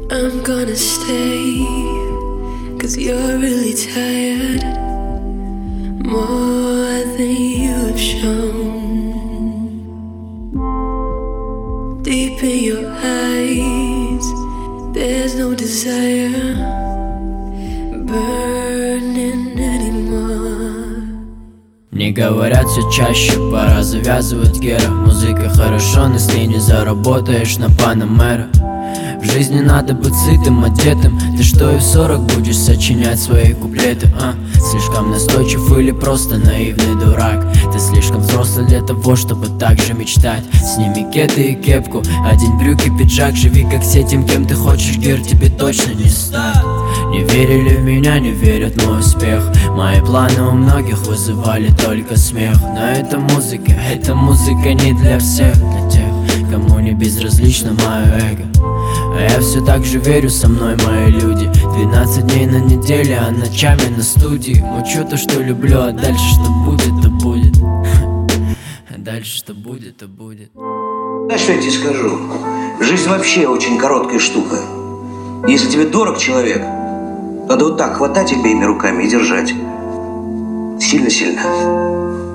I'm gonna stay, 'cause you're really tired, more than you've shown. Deep in your eyes, there's no desire burning anymore. Мне говорят все чаще, пора завязывать, Гера. Музыка хорошо, но с ней не заработаешь на Панамера. В жизни надо быть сытым, одетым. Ты что, и в 40 будешь сочинять свои куплеты, а? Слишком настойчив или просто наивный дурак? Ты слишком взрослый для того, чтобы так же мечтать. Сними кеды и кепку, одень брюки, пиджак. Живи как с этим, кем ты хочешь, Гер, тебе точно не стать. Не верили в меня, не верят в мой успех. Мои планы у многих вызывали только смех. Но эта музыка не для всех. Для тех, кому не безразлично мое эго. А я все так же верю, со мной мои люди. 12 дней на неделе, а ночами на студии. Мучу то, что люблю, а дальше что будет, то будет. А дальше что будет, то будет. Знаешь, что я тебе скажу? Жизнь вообще очень короткая штука. Если тебе дорог человек, надо вот так хватать обеими руками и держать. Сильно-сильно.